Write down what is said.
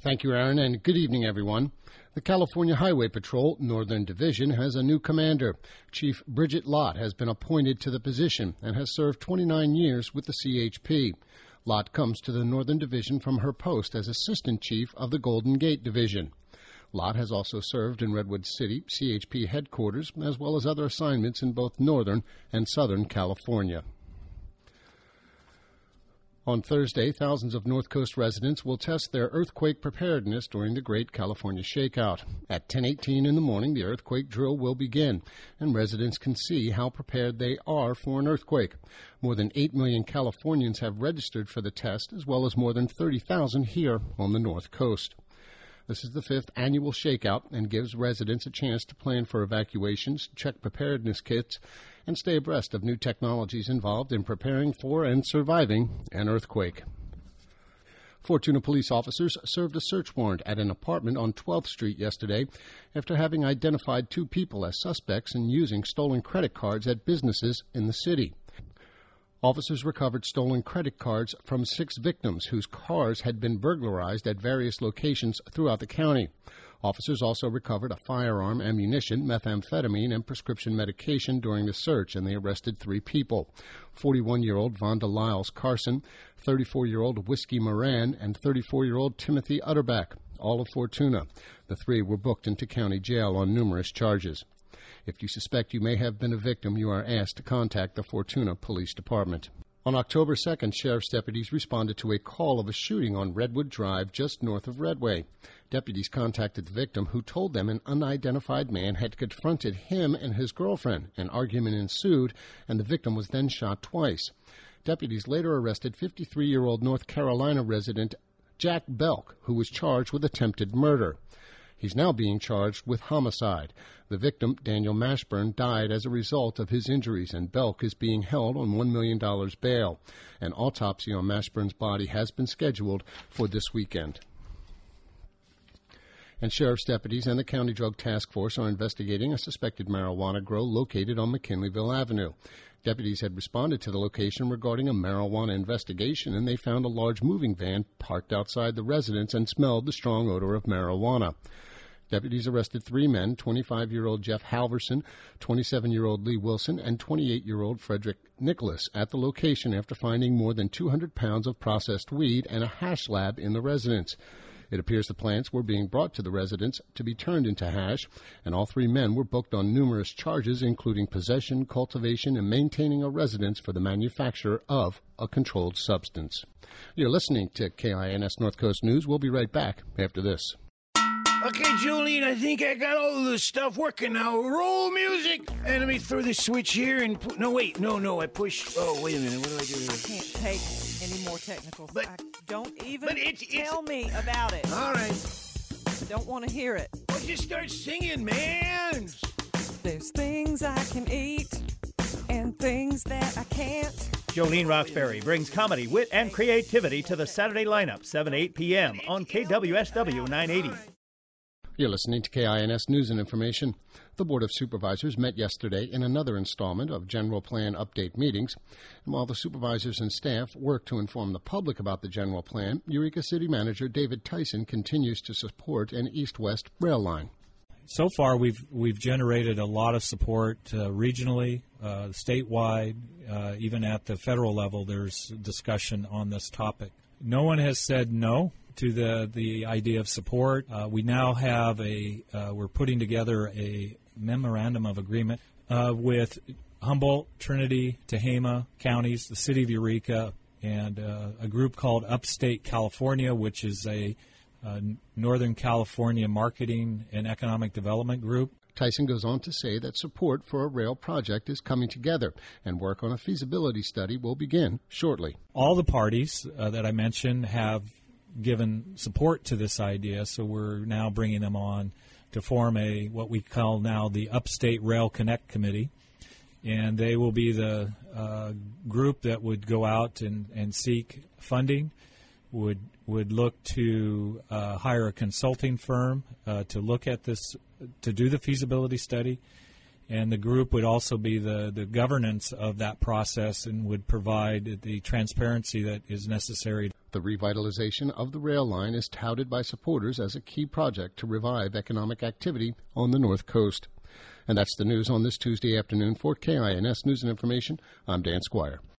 Thank you, Aaron, and good evening, everyone. The California Highway Patrol Northern Division has a new commander. Chief Bridget Lott has been appointed to the position and has served 29 years with the CHP. Lott comes to the Northern Division from her post as Assistant Chief of the Golden Gate Division. Lott has also served in Redwood City CHP headquarters, as well as other assignments in both Northern and Southern California. On Thursday, thousands of North Coast residents will test their earthquake preparedness during the Great California Shakeout. At 10:18 in the morning, the earthquake drill will begin, and residents can see how prepared they are for an earthquake. More than 8 million Californians have registered for the test, as well as more than 30,000 here on the North Coast. This is the 5th annual shakeout and gives residents a chance to plan for evacuations, check preparedness kits, and stay abreast of new technologies involved in preparing for and surviving an earthquake. Fortuna police officers served a search warrant at an apartment on 12th Street yesterday after having identified 2 people as suspects in using stolen credit cards at businesses in the city. Officers recovered stolen credit cards from 6 victims whose cars had been burglarized at various locations throughout the county. Officers also recovered a firearm, ammunition, methamphetamine, and prescription medication during the search, and they arrested 3 people: 41-year-old Vonda Lyles Carson, 34-year-old Whiskey Moran, and 34-year-old Timothy Utterback, all of Fortuna. The 3 were booked into county jail on numerous charges. If you suspect you may have been a victim, you are asked to contact the Fortuna Police Department. On October 2nd, sheriff's deputies responded to a call of a shooting on Redwood Drive just north of Redway. Deputies contacted the victim, who told them an unidentified man had confronted him and his girlfriend. An argument ensued, and the victim was then shot twice. Deputies later arrested 53-year-old North Carolina resident Jack Belk, who was charged with attempted murder. He's now being charged with homicide. The victim, Daniel Mashburn, died as a result of his injuries, and Belk is being held on $1 million bail. An autopsy on Mashburn's body has been scheduled for this weekend. And sheriff's deputies and the County Drug Task Force are investigating a suspected marijuana grow located on McKinleyville Avenue. Deputies had responded to the location regarding a marijuana investigation, and they found a large moving van parked outside the residence and smelled the strong odor of marijuana. Deputies arrested 3 men, 25-year-old Jeff Halverson, 27-year-old Lee Wilson, and 28-year-old Frederick Nicholas at the location after finding more than 200 pounds of processed weed and a hash lab in the residence. It appears the plants were being brought to the residence to be turned into hash, and all 3 men were booked on numerous charges, including possession, cultivation, and maintaining a residence for the manufacture of a controlled substance. You're listening to KINS North Coast News. We'll be right back after this. Okay, Jolene, I think I got all of this stuff working now. Roll music! And let me throw this switch here and... No, I push... Oh, wait a minute, what do I do here? I can't take any more technical. Don't even tell me it's... about it. All right. I don't want to hear it. Well, just start singing, man! There's things I can eat and things that I can't. Jolene Roxbury brings comedy, wit, and creativity to the Saturday lineup, 7 to 8 p.m. on KWSW 980. You're listening to KINS News and Information. The Board of Supervisors met yesterday in another installment of General Plan Update meetings. And while the supervisors and staff work to inform the public about the General Plan, Eureka City Manager David Tyson continues to support an east-west rail line. So far, we've generated a lot of support regionally, statewide, even at the federal level. There's discussion on this topic. No one has said no to the idea of support. We now have we're putting together a memorandum of agreement with Humboldt, Trinity, Tehama counties, the city of Eureka, and a group called Upstate California, which is a Northern California marketing and economic development group. Tyson goes on to say that support for a rail project is coming together, and work on a feasibility study will begin shortly. All the parties that I mentioned have given support to this idea, so we're now bringing them on to form what we call now the Upstate Rail Connect Committee, and they will be the group that would go out and seek funding, would look to hire a consulting firm to look at this, to do the feasibility study, and the group would also be the governance of that process and would provide the transparency that is necessary. The revitalization of the rail line is touted by supporters as a key project to revive economic activity on the North Coast. And that's the news on this Tuesday afternoon. For KINS News and Information, I'm Dan Squire.